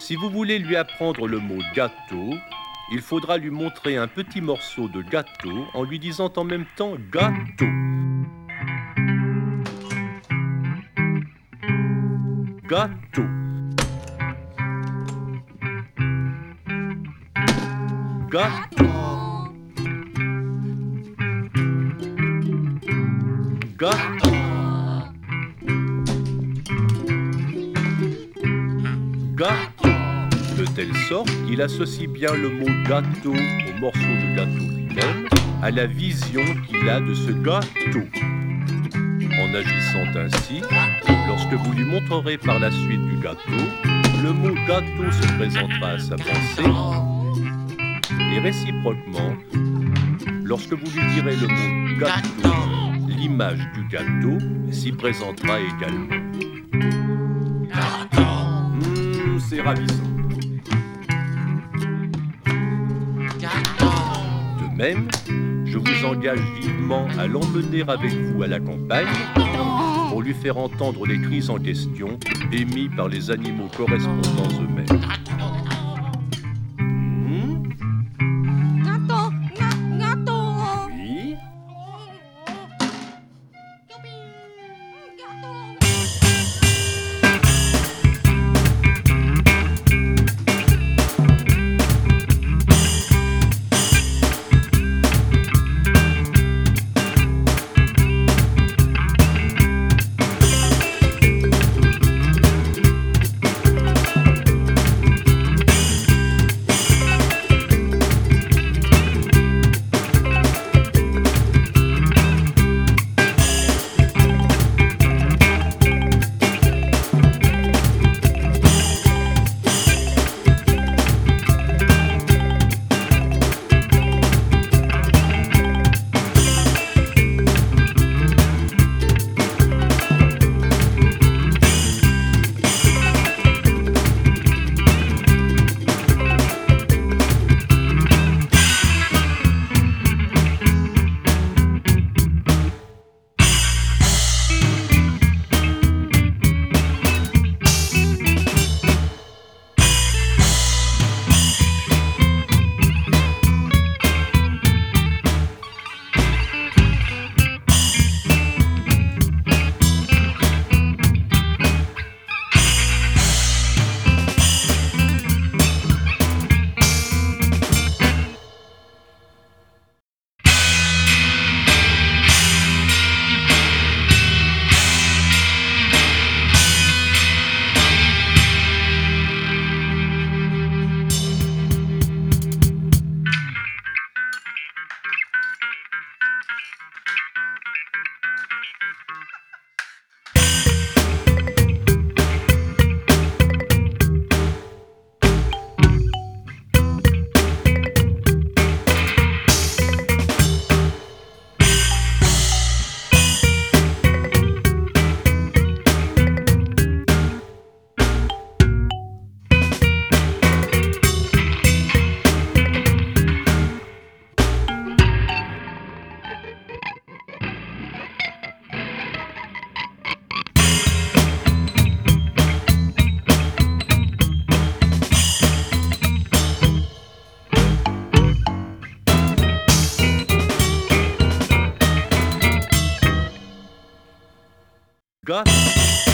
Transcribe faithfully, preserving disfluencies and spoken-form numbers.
Si vous voulez lui apprendre le mot gâteau, il faudra lui montrer un petit morceau de gâteau en lui disant en même temps gâteau. Gâteau. Gâteau. Gâteau. Gâteau. De telle sorte qu'il associe bien le mot gâteau au morceau de gâteau lui-même, à la vision qu'il a de ce gâteau. En agissant ainsi, lorsque vous lui montrerez par la suite du gâteau, le mot gâteau se présentera à sa pensée, et réciproquement, lorsque vous lui direz le mot gâteau, l'image du gâteau s'y présentera également. Mmh, c'est ravissant. De même, je vous engage vivement à l'emmener avec vous à la campagne pour lui faire entendre les cris en question émis par les animaux correspondants eux-mêmes. Hmm? Gâteau, ga- gâteau. Oui. Gâteau.